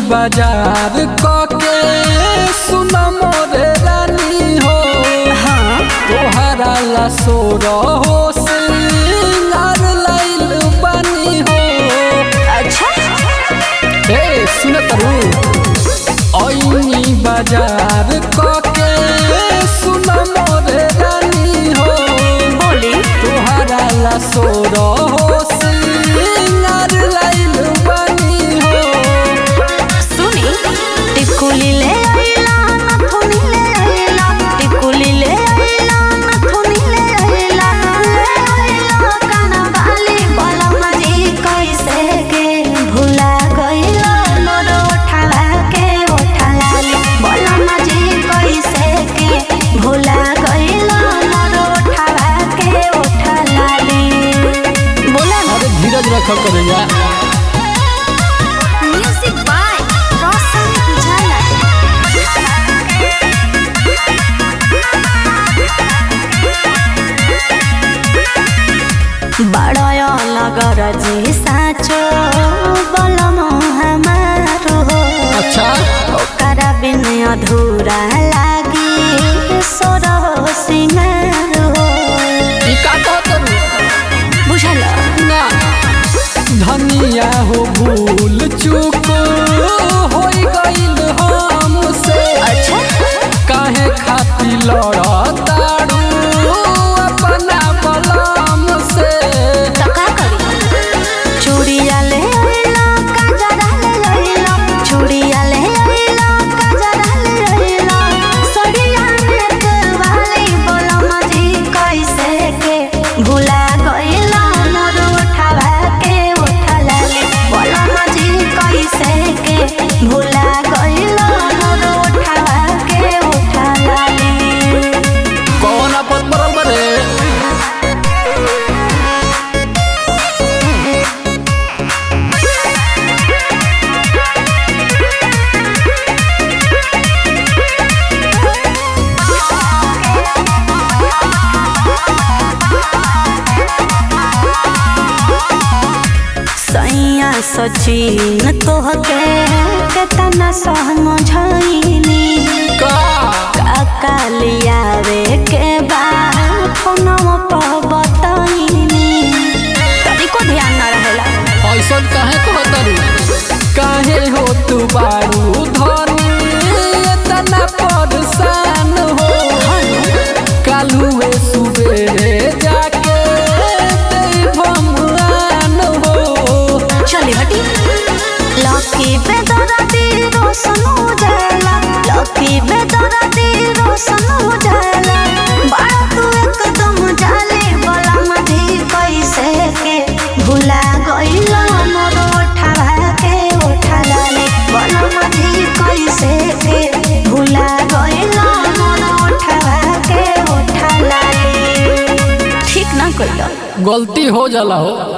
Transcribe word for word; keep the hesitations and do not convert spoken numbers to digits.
बाजार कके सुन मोरे रानी हो। हाँ तोहरा ला सोर हो सिंगार लाइल बानी हो। अच्छा ए सुन तरू ओइनी बाजार कके सुन मोरे रानी हो। बोली तोहरा ला सोर हो सिंगार लाइल बानी हो। सुनी टिकुली ले आइला नथुनी ले आइला टिकुली ले आइला नथुनी ले आइला ले आइला काना बाली बोला मजी कैसे के भुला गइला मोर उठावा के उठा लाली बोला मजी कैसे के भुला गइला मोर उठावा के उठा लाली बोला ना। अरे धीरज रख करे जा। म्यूजिक बाय रोशन उजाला। बड़य नगर जी साचो बलम हमारो। अच्छा ओकरा बिन अधूरा लागी सोरो सिंगार हो। ई का कहत बुझल ना धनिया हो भूल चूक होई गइल हमसे। अच्छा काहे खाती लड़ताड़ू अपना बलम से। तो का करी चूड़िया ले आइला काजरा ले आइला चूड़िया ले आइला काजरा ले आइला सड़िया में वाली बोला मजी कैसे के भुला गइला मोर उठावा के उठा लाली बोला मजी कैसे के भुला गइला मोर उठावा के उठा लाली। कौन आपत मरल बरे। सैया सचिन तोहके केतना समझाइनी का काका लियावे के बाद फोनवा पर बताइनी तनिको ध्यान न रहेला। ऐसा काहे कहतरू काहे हो तू बारू धनी इतना परेशान हो। कालुए सुबेरे जाके भगवान हो। चली हटी लकी बेदरदी रोशन उजाला लकी बेदरदी रोशन उजाला बड़ा तू एकदम जाले बोला मधी कैसे के भुला गइला मोर उठावा के उठा लाली बोला मधी कैसे के भुला गइला मोर उठावा के उठा लाली। ठीक ना कइला गलती हो जाला हो।